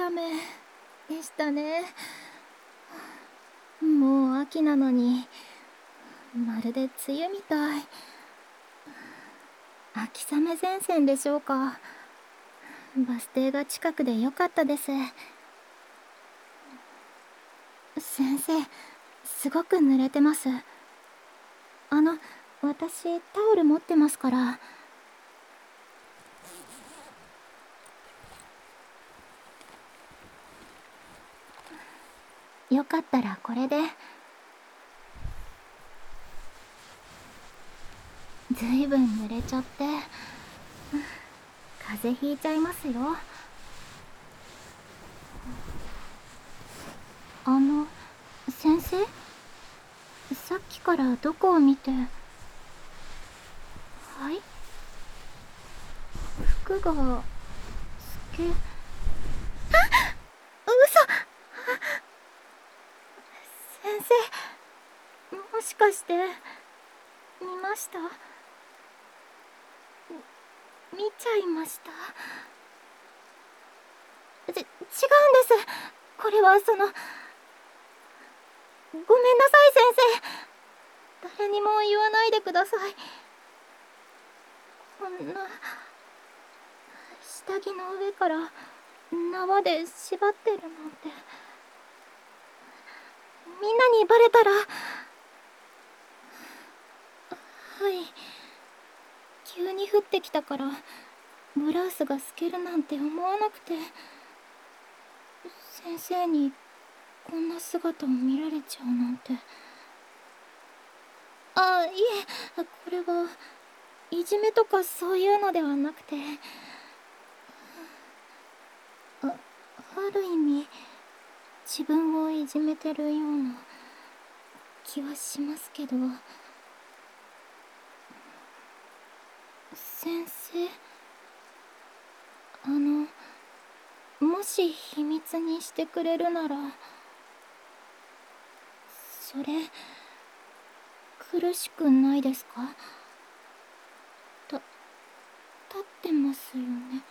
雨でしたね。もう秋なのに、まるで梅雨みたい。秋雨前線でしょうか。バス停が近くでよかったです。先生、すごく濡れてます。私タオル持ってますから。よかったらこれで。ずいぶん濡れちゃって、風邪ひいちゃいますよ。先生、さっきからどこを見て。はい、服が透け。嘘。先生、もしかして見ました？見ちゃいました？違うんです。これはごめんなさい先生。誰にも言わないでください。こんな下着の上から縄で縛ってるなんて。みんなにバレたら。はい、急に降ってきたからブラウスが透けるなんて思わなくて。先生にこんな姿を見られちゃうなんて。いえ、これはいじめとかそういうのではなくて、ある意味自分をいじめてるような気はしますけど。先生、もし秘密にしてくれるなら、それ苦しくないですか？立ってますよね。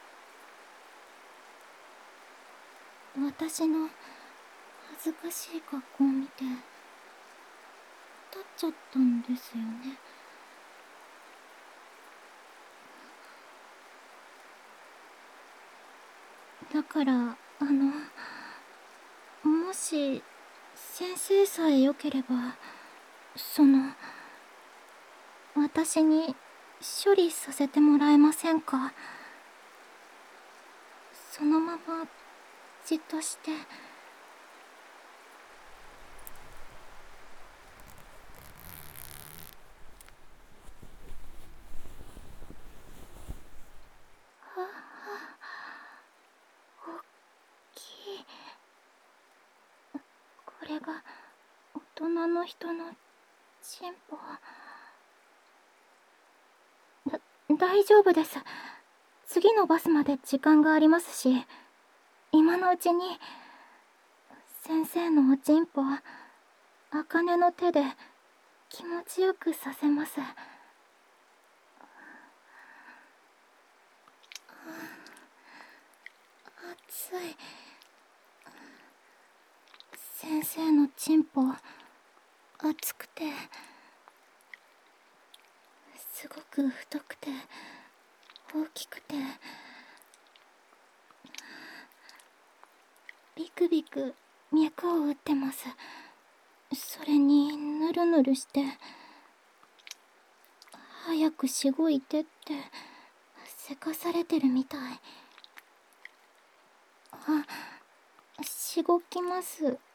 私の恥ずかしい格好を見て立っちゃったんですよね。だからもし先生さえよければ、私に処理させてもらえませんか？そのままじっとして。大きい。これが大人の人のチンポ。大丈夫です。次のバスまで時間がありますし、今のうちに先生のおちんぽ茜の手で気持ちよくさせます。熱い。先生のチンポ熱くて、すごく太くて大きくて、ビクビク脈を打ってます。それにヌルヌルして早くしごいてってせかされてるみたい。しごきますね。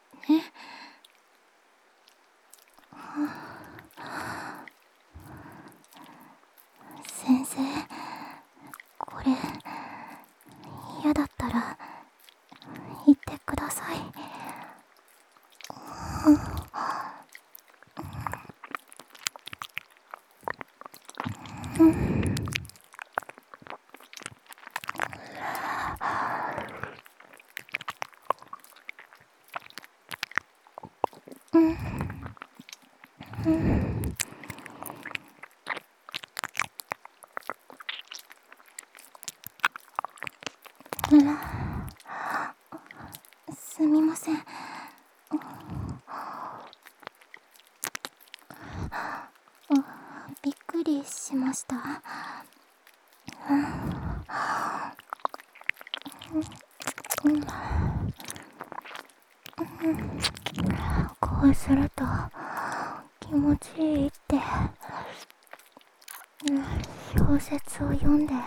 先生、これ嫌だったら言ってください。 くりしました。こうすると気持ちいいって小説を読んで、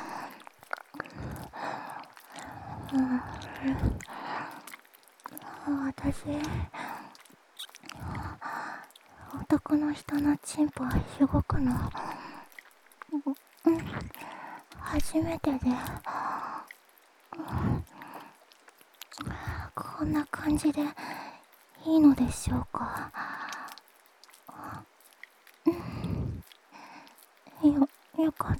私男の人のチンポ動くの初めてで、こんな感じでいいのでしょうか。よかった。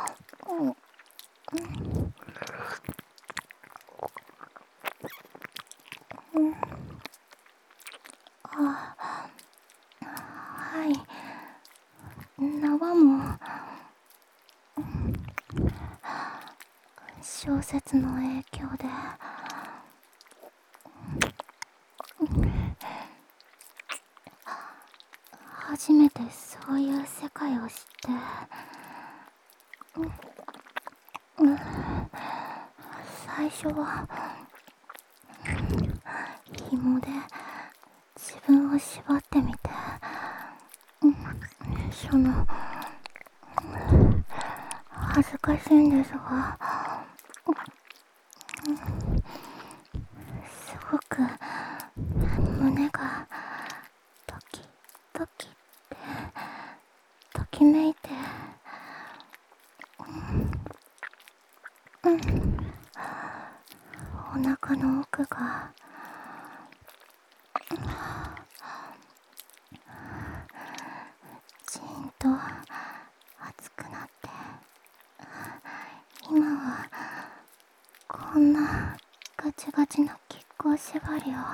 はい、縄も小説の影響で初めてそういう世界を知って、最初は紐で自分を縛ってみて、その恥ずかしいんですが、すごく胸がドキドキってときめいて、お腹の奥がじーんと熱くなって、今はこんなガチガチな亀甲縛りを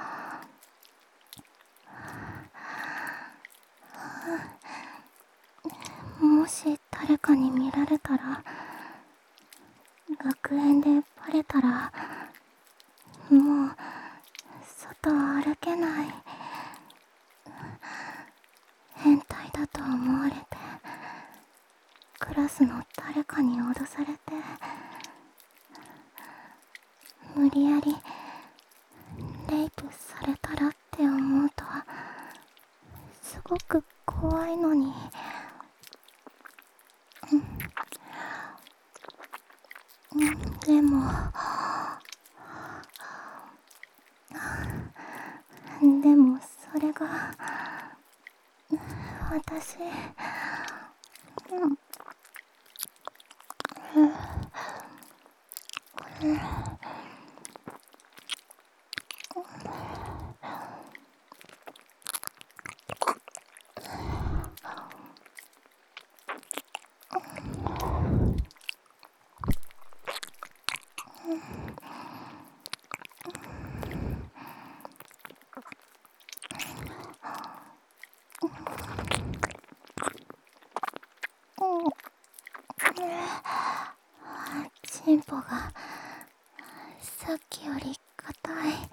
もし誰かに見られたら、学園でバレたらもう外歩けない、変態だと思われて、クラスの誰かに脅されて、無理やりレイプされたらって思うとすごく怖いのに、でもそれが私、チンポがさっきより硬い。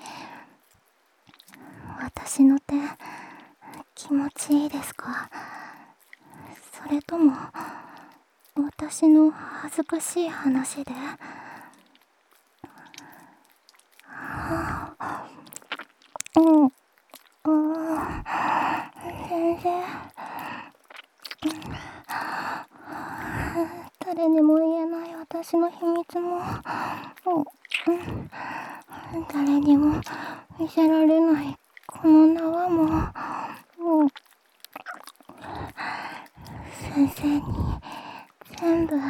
私の手気持ちいいですか？それとも私の恥ずかしい話で。全然誰にも言えない私の秘密も、誰にも見せられないこの縄も、先生に全部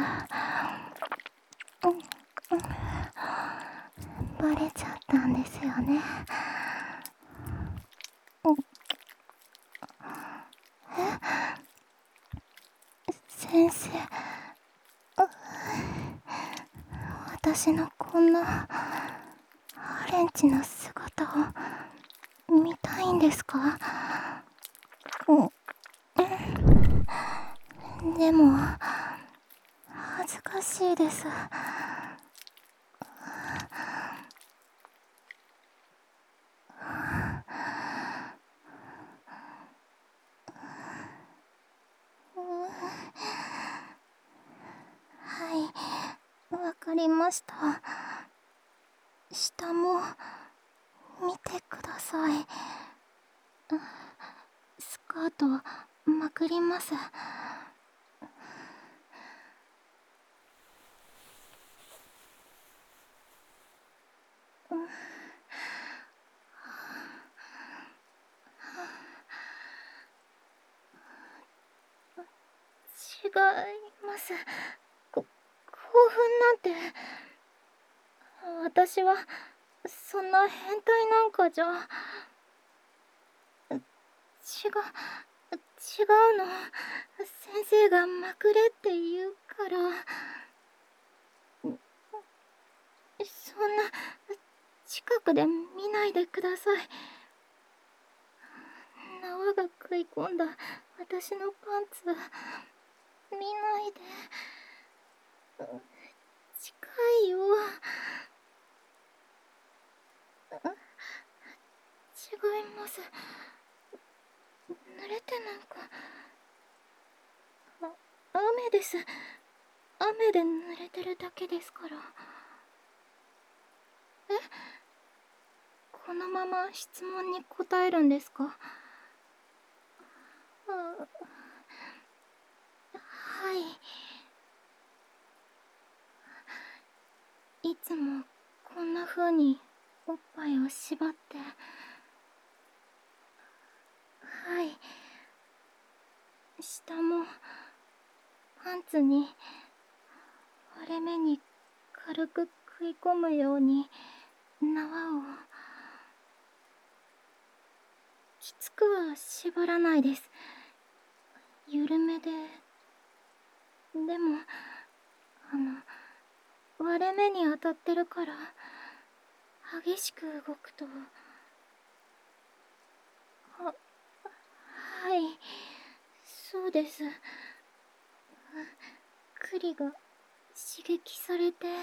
バレちゃったんですよね。先生、私のこんなハレンチな姿を見たいんですか？でも恥ずかしいです。 かりました。下も見てください。スカートまくります。違います。興奮なんて。私はそんな変態なんかじゃ。違うの。先生がまくれって言うから。そんな近くで見ないでください。縄が食い込んだ私のパンツ見ないで。近いよ。違います。濡れてなんか。雨です。雨で濡れてるだけですから。え、このまま質問に答えるんですか？はい。いつもこんな風におっぱいを縛って。はい。下もパンツに割れ目に軽く食い込むように縄を。きつくは縛らないです。緩めで。でも割れ目に当たってるから激しく動くと。はい、そうです。栗が刺激されて。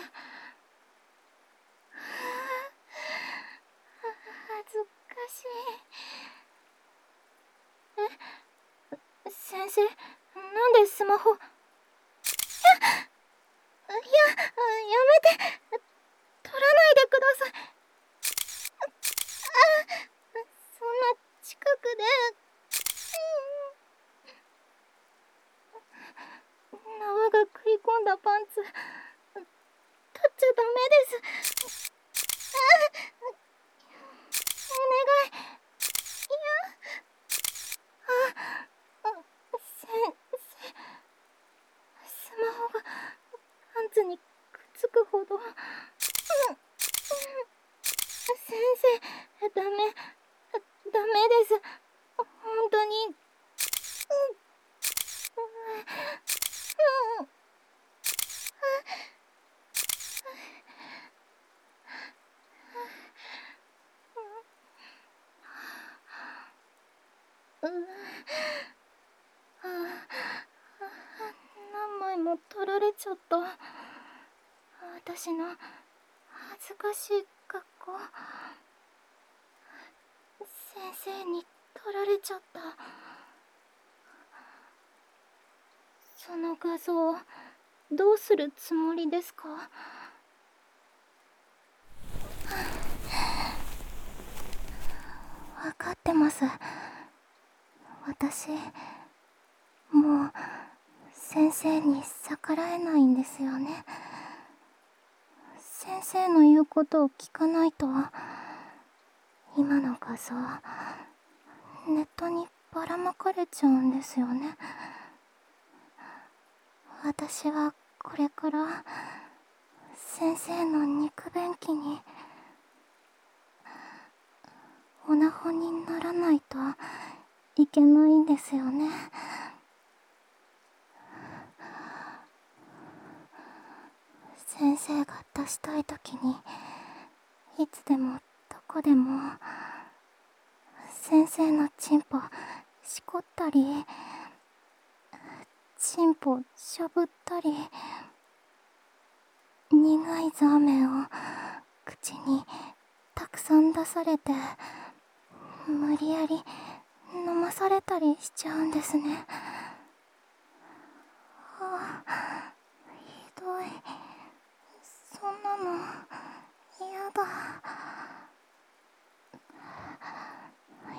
恥ずかしい。先生、なんでスマホ。やめて。取らないでください。そんな近くで。縄が食い込んだパンツ取っちゃダメです。お願い。いや。先生、スマホがパンツにくっつくほど。先生、ダメです。本当に。何枚も取られちゃった。私の恥ずかしい格好。先生に取られちゃった。その画像どうするつもりですか？分かってます。私もう先生に逆らえないんですよね。先生の言うことを聞かないと今の画像ネットにばらまかれちゃうんですよね。私はこれから先生の肉便器にオナホにならないといけないんですよね。先生が出したい時にいつでもどこでも先生のチンポしこったりチンポしょぶったり苦いザーメンを口にたくさん出されて無理やり飲まされたりしちゃうんですね。ひどい。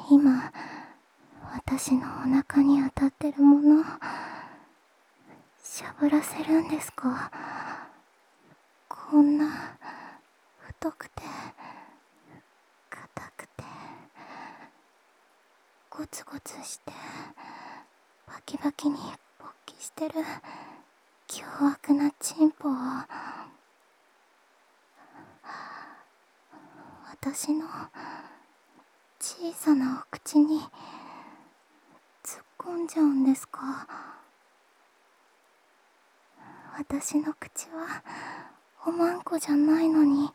今、私のお腹に当たってるもの、しゃぶらせるんですか？こんな、太くて、硬くて、ゴツゴツして、バキバキに勃起してる、凶悪なチンポを、私の小さなお口に突っ込んじゃうんですか？私の口はおまんこじゃないのに、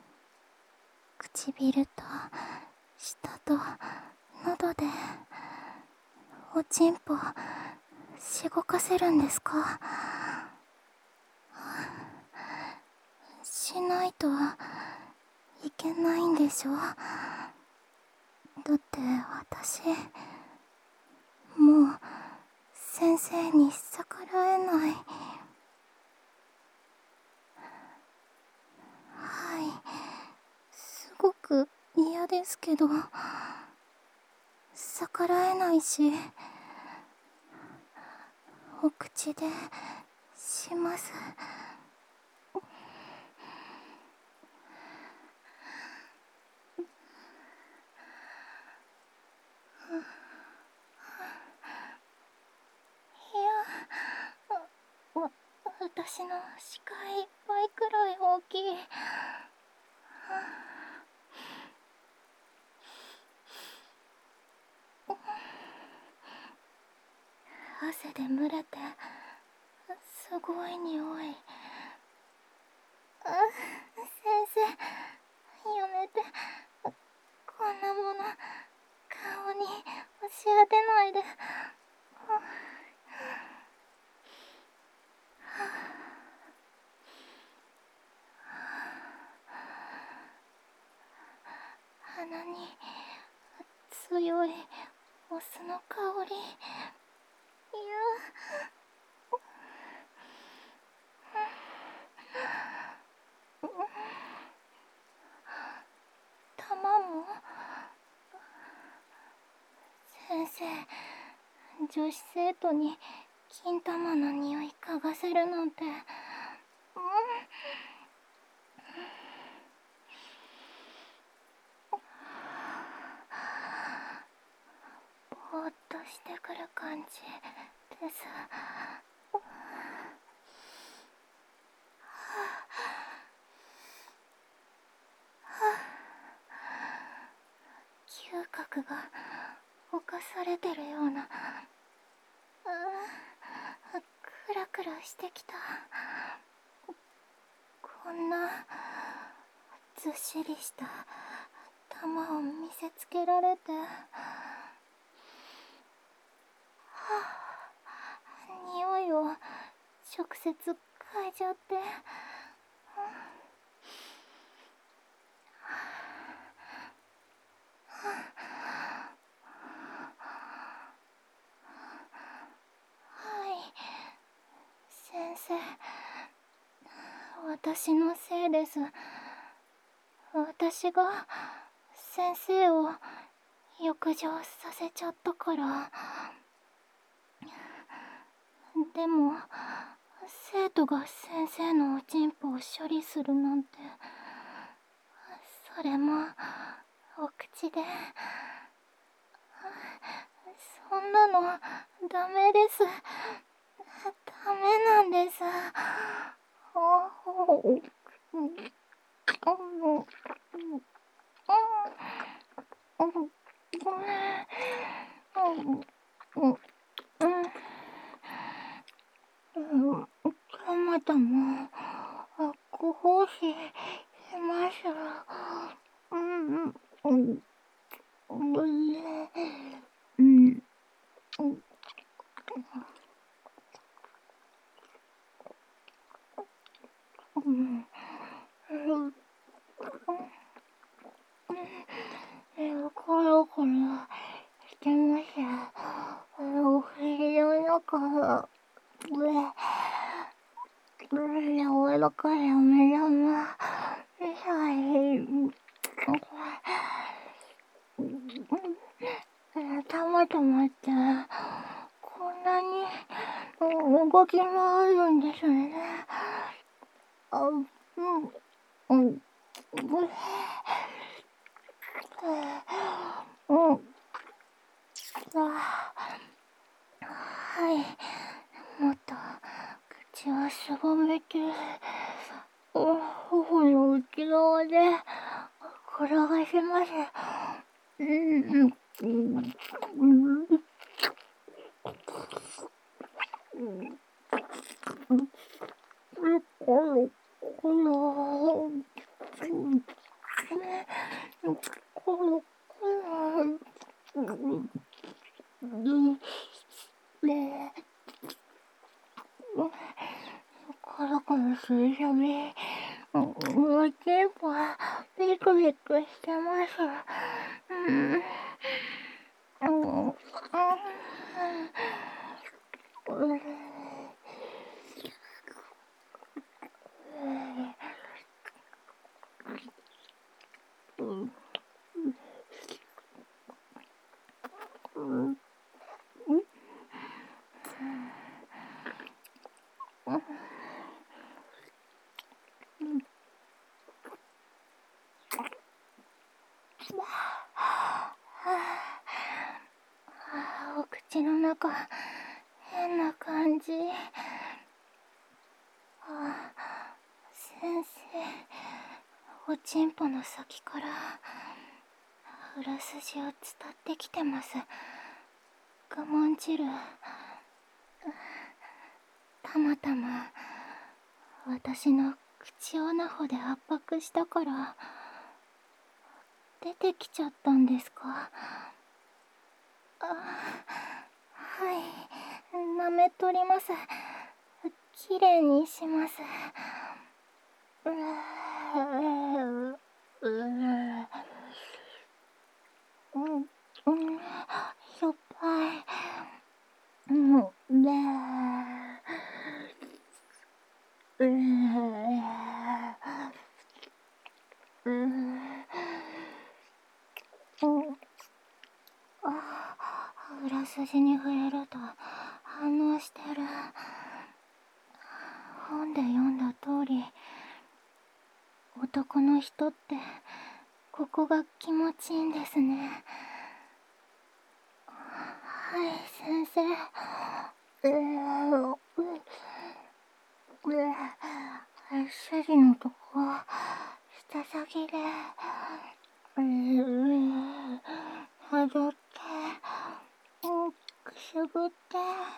唇と舌と喉でおちんぽしごかせるんですか？しないといけないんでしょ？だって私もう先生に逆らえない。はい、すごく嫌ですけど、逆らえないし、お口でします。いや、私の視界いっぱいくらい大きい。汗で蒸れて、すごい匂い。先生、やめて。こんなもの顔に押し当てないで。鼻に強いお酢の香り。いや、玉も。先生、女子生徒に金玉の匂い嗅がせるなんて。ぼーっとしてくる感じです。嗅覚が侵されてるような。クラクラしてきた。こんなずっしりした玉を見せつけられて。匂いを直接嗅いじゃって。はい、先生、私のせいです。私が先生を浴場させちゃったから。でも生徒が先生のおちんぽを処理するなんて、それもお口で。そんなのダメです。ダメなんです。ごめん。トマトもコーヒーします。コロコロしてます。お尻の中が柔らかい飴玉みたい。 たまって、こんなに動き回るんですね。うん、はい、もっと口をすぼめて、頬の内側で転がします。コロコロするたび、おちんぽはビクビクしてます。お口の中、変な感じ。先生、おちんぽの先から裏筋を伝ってきてます。我慢汁、たまたま私の口をナホで圧迫したから出てきちゃったんですか？はい、舐めとります。きれいにします。しょっぱい。裏筋に触れると反応してる。本で読んだ通り、男の人ってここが気持ちいいんですね。はい、先生。筋のとこ、舌先ではどって、くすぐって、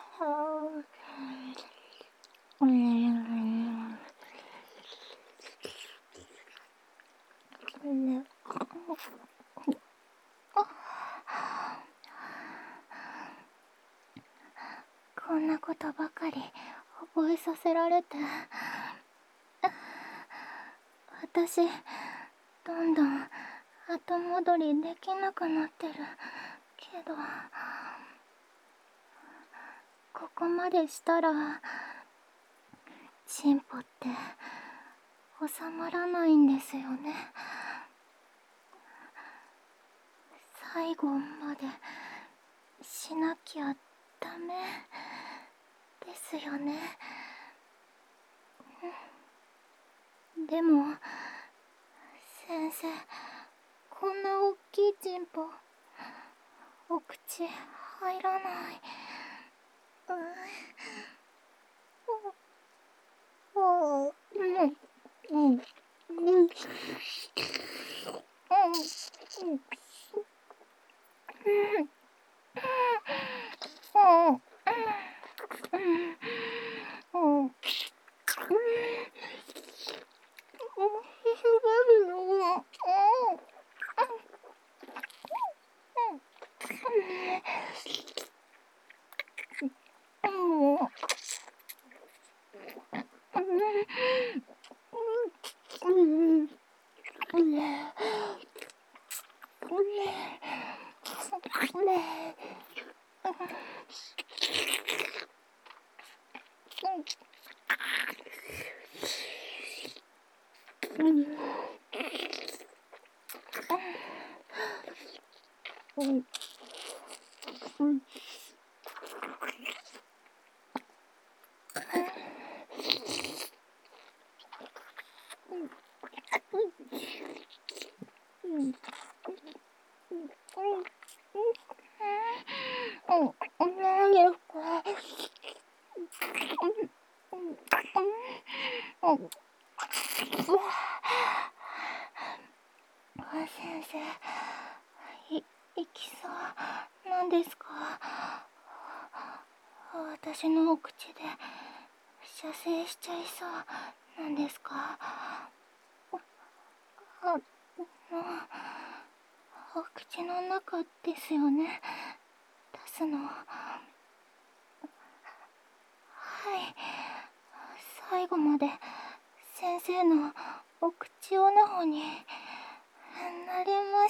こんなことばかり覚えさせられて、私どんどん後戻りできなくなってるけど、ここまでしたらチンポって収まらないんですよね。最後までしなきゃダメですよね。でも先生、こんな大きいチンポお口入らない。 先生、行きそうなんですか？私のお口で射精しちゃいそうなんですか？お口の中ですよね、出すの。はい、最後まで先生のお口オナホになります。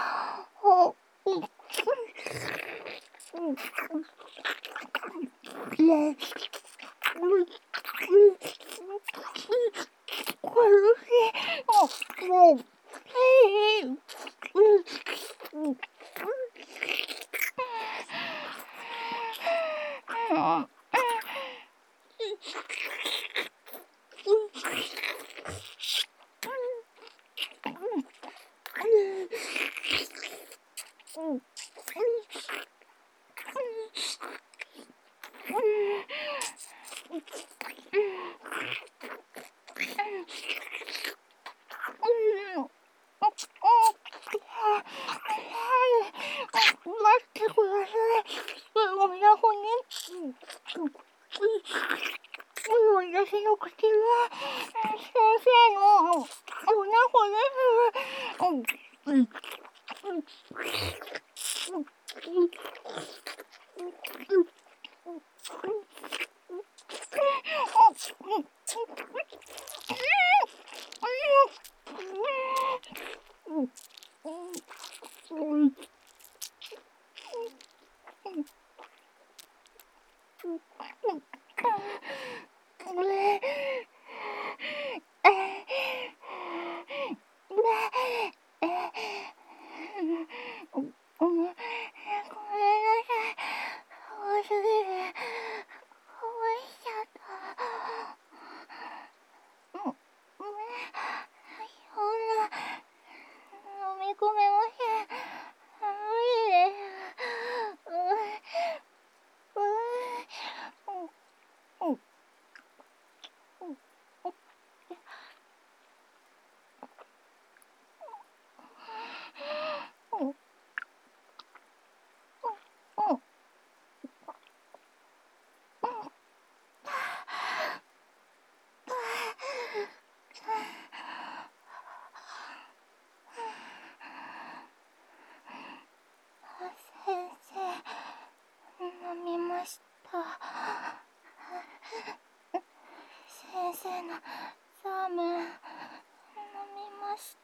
待ってください。オナホに。私の口は先生のオナホです。ごめんなさい。多すぎる。こぼしちゃった。ごめん。そんな飲み込めません。無理です。先生、飲みました。先生のラーメン飲みました。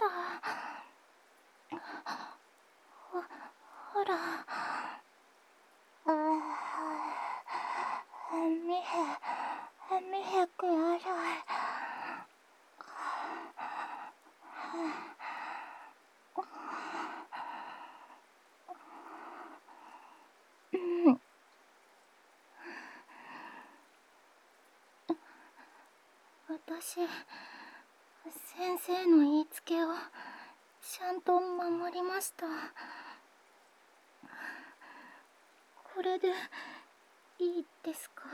ほら、見てください。私、先生の言いつけをちゃんと守りました。これでいいですか？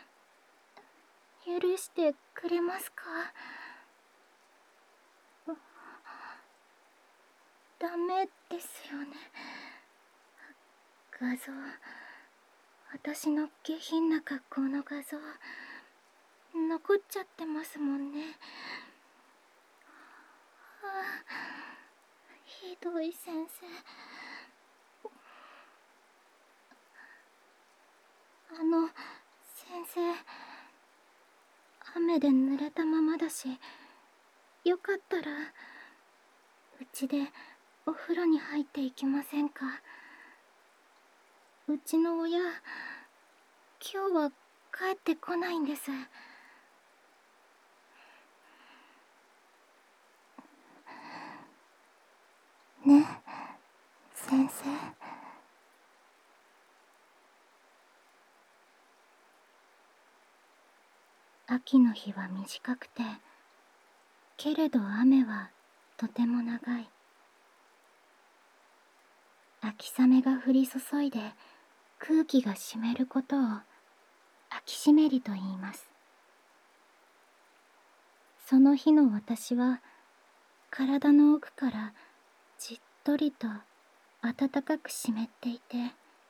許してくれますか？ダメですよね。画像、私の下品な格好の画像残っちゃってますもんね。ひどい先生。先生、雨で濡れたままだし、よかったらうちでお風呂に入っていきませんか？うちの親、今日は帰ってこないんです。ね、先生。 秋の日は短くて、けれど雨はとても長い。秋雨が降り注いで空気が湿ることを秋湿りと言います。その日の私は体の奥からじっとりと暖かく湿っていて、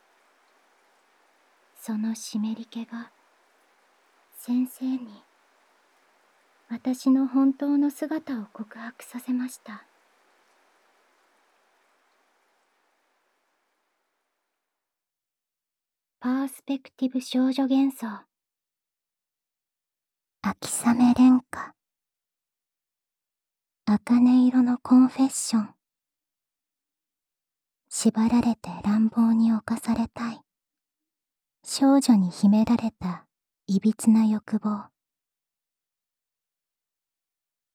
その湿り気が先生に私の本当の姿を告白させました。パースペクティブ少女幻想、秋雨恋歌、茜色のコンフェッション。縛られて乱暴に侵されたい。少女に秘められたいびつな欲望。